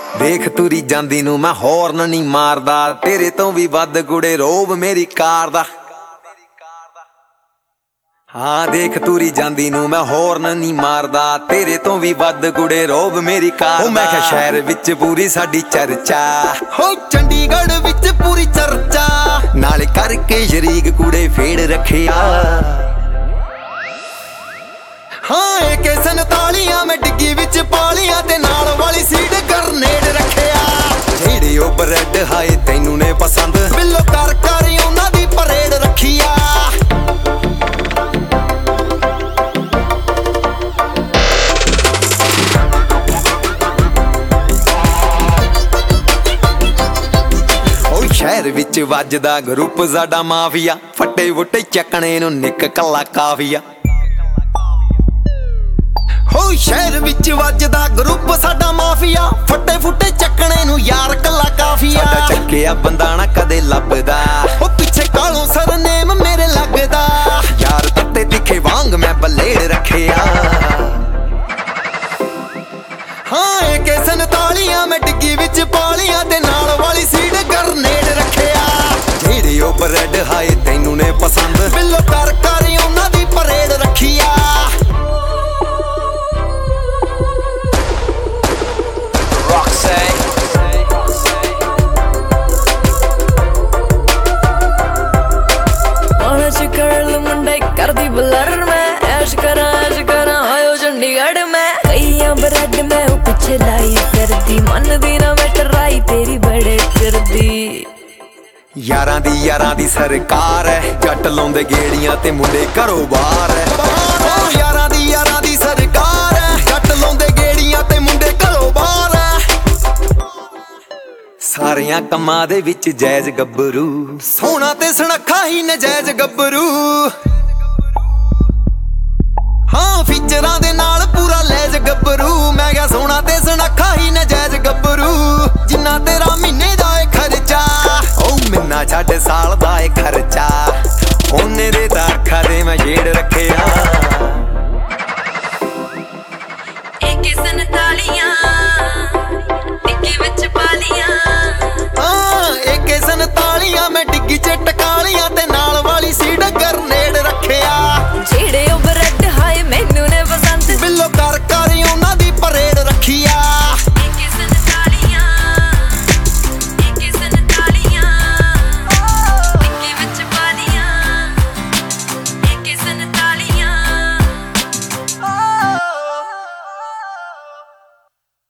ਦੇਖ ਤੁਰੀ ਜਾਂਦੀ ਨੂੰ ਮੈਂ ਹੌਰਨ ਨਹੀਂ ਮਾਰਦਾ, ਤੇਰੇ ਤੋਂ ਵੀ ਵੱਧ ਕੁੜੇ ਰੋਬ ਮੇਰੀ ਕਾਰ ਦਾ। ਹਾਂ ਦੇਖ ਤੁਰੀ ਜਾਂਦੀ ਨੂੰ ਮੈਂ ਹੌਰਨ ਨਹੀਂ ਮਾਰਦਾ, ਤੇਰੇ ਤੋਂ ਵੀ ਵੱਧ ਕੁੜੇ ਰੋਬ ਮੇਰੀ ਕਾਰ ਦਾ। ਮੈਂ ਕਿਹਾ ਸ਼ਹਿਰ ਵਿੱਚ ਪੂਰੀ ਸਾਡੀ ਚਰਚਾ, ਹੋ ਚੰਡੀਗੜ੍ਹ ਵਿੱਚ ਪੂਰੀ ਚਰਚਾ, ਨਾਲੇ ਕਰਕੇ ਸ਼ਰੀਕ ਕੁੜੇ ਫੇੜ ਰੱਖਿਆ। ਹਾਂ AK-47 ਮੈਂ ਡਿੱਗੀ ਵਿੱਚ ਪਾਲੀਆਂ, ਤੇ ਨਾਲ ਵਾਲੀ ਸੀਟ ਗਰਨੇਡ ਰੱਖਿਆ। ਜਿਹੜੇ ਉਹ ਬਰੈਡ ਹਾਏ ਤੈਨੂੰ ਨੇ ਪਸੰਦ, ਬਿੱਲੋ ਕਰ ਕਰ ਉਹਨਾਂ ਦੀ ਪਰੇਡ ਰੱਖਿਆ। ਉਹ ਸ਼ਹਿਰ ਵਿੱਚ ਵੱਜਦਾ ਗਰੁੱਪ ਸਾਡਾ ਮਾਫੀਆ, ਫੱਟੇ ਵੁੱਟੇ ਚੱਕਣੇ ਨੂੰ ਨਿੱਕ ਕੱਲਾ ਕਾਫੀਆ। ਹੋ ਸ਼ਹਿਰ ਵਿੱਚ ਵੱਜਦਾ ਗਰੁੱਪ ਸਾਡਾ ਮਾਫੀਆ, ਫੱਟੇ ਫੁੱਟੇ ਚੱਕਣੇ ਨੂੰ ਯਾਰ ਕੱਲਾ ਕਾਫੀਆ। ਸਾਡਾ ਚੱਕਿਆ ਬੰਦਾ ਨਾ ਕਦੇ ਲੱਭਦਾ, ਉਹ ਪਿੱਛੇ ਕਾਲੋਂ ਸਰਨੇਮ ਮੇਰੇ ਲੱਗਦਾ। ਯਾਰ ਤੱਤੇ ਤਿੱਖੇ ਵਾਂਗ ਮੈਂ ਬਲੇਡ ਰੱਖਿਆ। ਹਾਂ AK-47 ਮੈਂ ਡਿੱਗੀ ਵਿੱਚ ਪਾਲੀਆਂ, ਤੇ ਨਾਲ ਵਾਲੀ ਸੀਟ ਗਰਨੇਡ ਰੱਖਿਆ। ਜਿਹੜੇ ਉਹ ਬਰੈਡ ਹਾਏ ਤੈਨੂੰ ਨੇ ਪਸੰਦ, ਬਿੱਲੋ ਕਰ ਕਰ ਉਹਨਾਂ ਦੀ ਪਰੇਡ ਰੱਖਿਆ। करदी बलर में ऐश करा आयो चंडीगढ़ में। कईयां ब्रेड में वो पीछे लाई करदी, मन दी ना मैं टराई तेरी बड़े करदी। यारां दी सरकार है, जट लाउंदे गेड़ियां ते मुंडे घरों बाहर है। यारां दी सरकार है, जट लाउंदे गेड़ियां ते मुंडे घरों बाहर है। सारियां कम्मां दे विच जैज गब्बरू, सोना ते सुनखा ही नजैज गब्बरू। हाँ फीचरां दे नाल पूरा लैज गब्बरू, मैं क्या सोना ते सुनखा ही नजैज गब्बरू। जिन्ना तेरा महीने दा है खर्चा, ओ महीना छड्ड साल दा है खर्चा, ओने दे तां अखां दे मैं छेड़ रखिया। AK-47